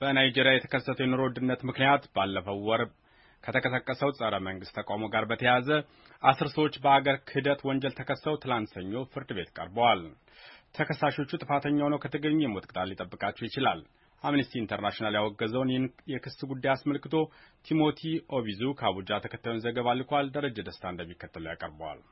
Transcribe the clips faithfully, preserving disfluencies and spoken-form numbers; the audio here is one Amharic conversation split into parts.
በናይጄሪያ የተከሰተው የኑሮ ውድነት ምክንያት ባለፈው ወር ከተቀሰቀሰው ጸረ መንግስት ተቃውሞ ጋር በተያያዘ አስር ሰዎች በአገር ክህደት ወንጀል ተከሰው ትላንት ሰኞ ፍርድ ቤት ቀርበዋል። ተከሳሾቹ ጥፋተኛ ሆነው ከተገኙ የሞት ቅጣት ሊጠብቃቸው ይችላል። አምነስቲ ኢንተርናሽናል ያወገዘውን ይህን የክስ ጉዳይ አስመልክቶ ቲሞቲ ኦቢዙ ከአቡጃ ተከታዩን ዘገባ ልኳል። ደረጀ ደስታ እንደሚከተለው ያቀርበዋል።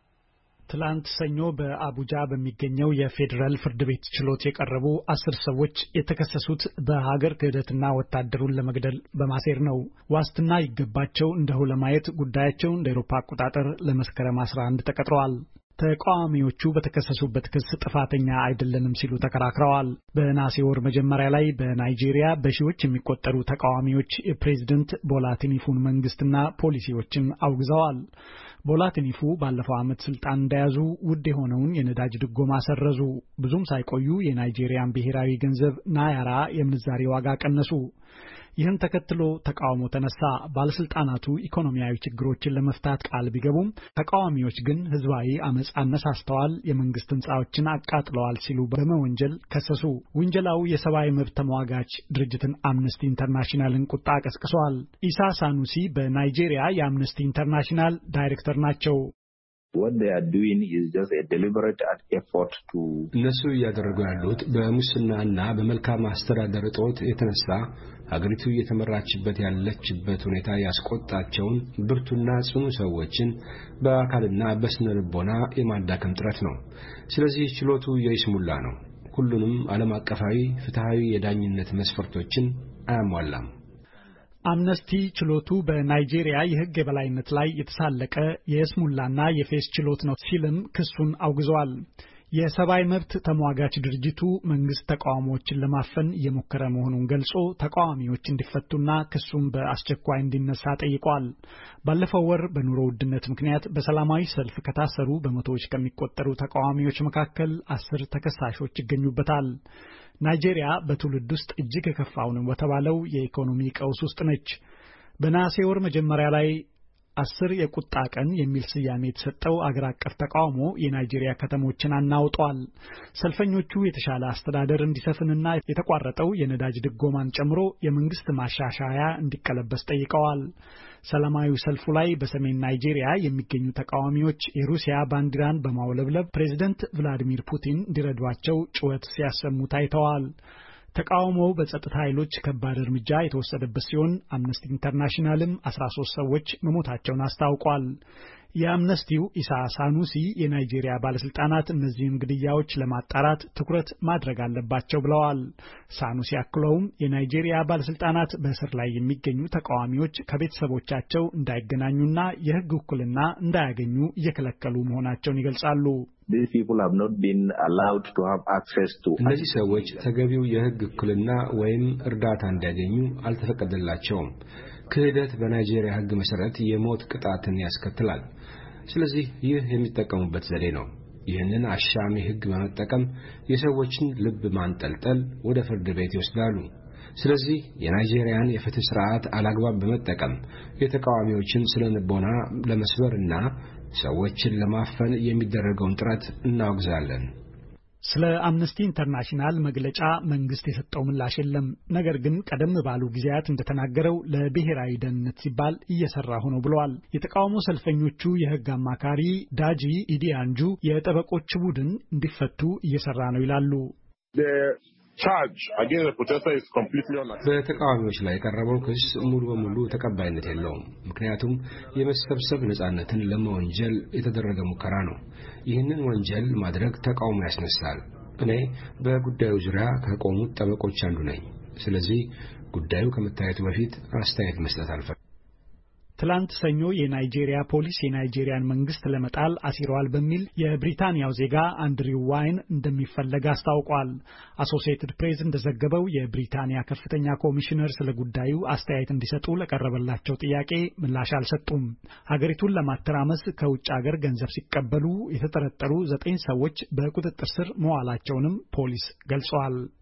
ትላንት ሰኞ በአቡጃ በሚገኘው የፌዴራል ፍርድ ቤት ችሎት የቀረቡ አስር ሰዎች የተከሰሱት በሀገር ክህደትና ወታደሩን ለመግደል በማሴር ነው። ዋስትና ይገባቸው እንደሁ ለማየት ጉዳያቸው እንደ አውሮፓ አቆጣጠር ለመስከረም አስራ አንድ ተቀጥረዋል። ተቃዋሚዎቹ በተከሰሱበት ክስ ጥፋተኛ አይደለንም ሲሉ ተከራክረዋል። በነሐሴ ወር መጀመሪያ ላይ በናይጄሪያ በሺዎች የሚቆጠሩ ተቃዋሚዎች የፕሬዝዳንት ቦላ ቲኑቡን መንግስትና ፖሊሲዎችን አውግዘዋል። ቦላ ቲኑቡ ባለፈው ዓመት ስልጣን እንደያዙ ውድ የሆነውን የነዳጅ ድጎማ ሰረዙ። ብዙም ሳይቆዩ የናይጄሪያን ብሔራዊ ገንዘብ ናያራ የምንዛሬ ዋጋ ቀነሱ። ይህን ተከትሎ ተቃውሞ ተነሳ። ባለስልጣናቱ ኢኮኖሚያዊ ችግሮችን ለመፍታት ቃል ቢገቡም ተቃዋሚዎች ግን ህዝባዊ አመጽ አነሳስተዋል፣ የመንግስት ህንጻዎችን አቃጥለዋል ሲሉ በመወንጀል ከሰሱ። ውንጀላው የሰብአዊ መብት ተሟጋች ድርጅትን አምነስቲ ኢንተርናሽናልን ቁጣ ቀስቅሷል። ኢሳ ሳኑሲ በናይጄሪያ የአምነስቲ ኢንተርናሽናል ዳይሬክተር ናቸው። What they are doing is just a deliberate effort to እነሱ እያደረጉ ያሉት በሙስናና በመልካም አስተዳደር እጦት የተነሳ ሀገሪቱ እየተመራችበት ያለችበት ሁኔታ ያስቆጣቸውን ብርቱና ጽኑ ሰዎችን በአካልና በስነ ልቦና የማዳከም ጥረት ነው። ስለዚህ ችሎቱ የይስሙላ ነው። ሁሉንም ዓለም አቀፋዊ ፍትሃዊ የዳኝነት መስፈርቶችን አያሟላም። አምነስቲ ችሎቱ በናይጄሪያ የህግ የበላይነት ላይ የተሳለቀ የስሙላና የፌስ ችሎት ነው ሲልም ክሱን አውግዟል። የሰብአዊ መብት ተሟጋች ድርጅቱ መንግስት ተቃዋሚዎችን ለማፈን እየሞከረ መሆኑን ገልጾ ተቃዋሚዎች እንዲፈቱና ክሱም በአስቸኳይ እንዲነሳ ጠይቋል። ባለፈው ወር በኑሮ ውድነት ምክንያት በሰላማዊ ሰልፍ ከታሰሩ በመቶዎች ከሚቆጠሩ ተቃዋሚዎች መካከል አስር ተከሳሾች ይገኙበታል። ናይጄሪያ በትውልድ ውስጥ እጅግ የከፋው ነው በተባለው የኢኮኖሚ ቀውስ ውስጥ ነች። በነሐሴ ወር መጀመሪያ ላይ አስር የቁጣ ቀን የሚል ስያሜ የተሰጠው አገር አቀፍ ተቃውሞ የናይጄሪያ ከተሞችን አናውጧል። ሰልፈኞቹ የተሻለ አስተዳደር እንዲሰፍንና የተቋረጠው የነዳጅ ድጎማን ጨምሮ የመንግስት ማሻሻያ እንዲቀለበስ ጠይቀዋል። ሰላማዊ ሰልፉ ላይ በሰሜን ናይጄሪያ የሚገኙ ተቃዋሚዎች የሩሲያ ባንዲራን በማውለብለብ ፕሬዝዳንት ቭላዲሚር ፑቲን እንዲረዷቸው ጩኸት ሲያሰሙ ታይተዋል። ተቃውሞው በጸጥታ ኃይሎች ከባድ እርምጃ የተወሰደበት ሲሆን አምነስቲ ኢንተርናሽናልም አስራ ሶስት ሰዎች መሞታቸውን አስታውቋል። የአምነስቲው ኢሳ ሳኑሲ የናይጄሪያ ባለስልጣናት እነዚህን ግድያዎች ለማጣራት ትኩረት ማድረግ አለባቸው ብለዋል። ሳኑሲ አክለውም የናይጄሪያ ባለስልጣናት በእስር ላይ የሚገኙ ተቃዋሚዎች ከቤተሰቦቻቸው እንዳይገናኙና የህግ ውክልና እንዳያገኙ እየከለከሉ መሆናቸውን ይገልጻሉ። These people have not been allowed to have access to እነዚህ ሰዎች ተገቢው የህግ ውክልና ወይም እርዳታ እንዲያገኙ አልተፈቀደላቸውም። ክህደት በናይጄሪያ ህግ መሰረት የሞት ቅጣትን ያስከትላል። ስለዚህ ይህ የሚጠቀሙበት ዘዴ ነው። ይህንን አሻሚ ህግ በመጠቀም የሰዎችን ልብ ማንጠልጠል ወደ ፍርድ ቤት ይወስዳሉ። ስለዚህ የናይጄሪያን የፍትህ ስርዓት አላግባብ በመጠቀም የተቃዋሚዎችን ስለንቦና ለመስበርና ሰዎችን ለማፈን የሚደረገውን ጥረት እናወግዛለን። ስለ አምነስቲ ኢንተርናሽናል መግለጫ መንግስት የሰጠው ምላሽ የለም። ነገር ግን ቀደም ባሉ ጊዜያት እንደተናገረው ለብሔራዊ ደህንነት ሲባል እየሰራሁ ነው ብለዋል። የተቃውሞ ሰልፈኞቹ የህግ አማካሪ ዳጂ ኢዲያንጁ የጠበቆች ቡድን እንዲፈቱ እየሰራ ነው ይላሉ። በተቃዋሚዎች ላይ የቀረበው ክስ ሙሉ በሙሉ ተቀባይነት የለውም። ምክንያቱም የመሰብሰብ ነጻነትን ለመወንጀል የተደረገ ሙከራ ነው። ይህንን ወንጀል ማድረግ ተቃውሞ ያስነሳል። እኔ በጉዳዩ ዙሪያ ከቆሙት ጠበቆች አንዱ ነኝ። ስለዚህ ጉዳዩ ከመታየቱ በፊት አስተያየት መስጠት አልፈልግም። ትላንት ሰኞ የናይጄሪያ ፖሊስ የናይጄሪያን መንግስት ለመጣል አሲሯል በሚል የብሪታንያው ዜጋ አንድሪው ዋይን እንደሚፈለግ አስታውቋል። አሶሲኤትድ ፕሬስ እንደዘገበው የብሪታንያ ከፍተኛ ኮሚሽነር ስለ ጉዳዩ አስተያየት እንዲሰጡ ለቀረበላቸው ጥያቄ ምላሽ አልሰጡም። ሀገሪቱን ለማተራመስ ከውጭ ሀገር ገንዘብ ሲቀበሉ የተጠረጠሩ ዘጠኝ ሰዎች በቁጥጥር ስር መዋላቸውንም ፖሊስ ገልጿል።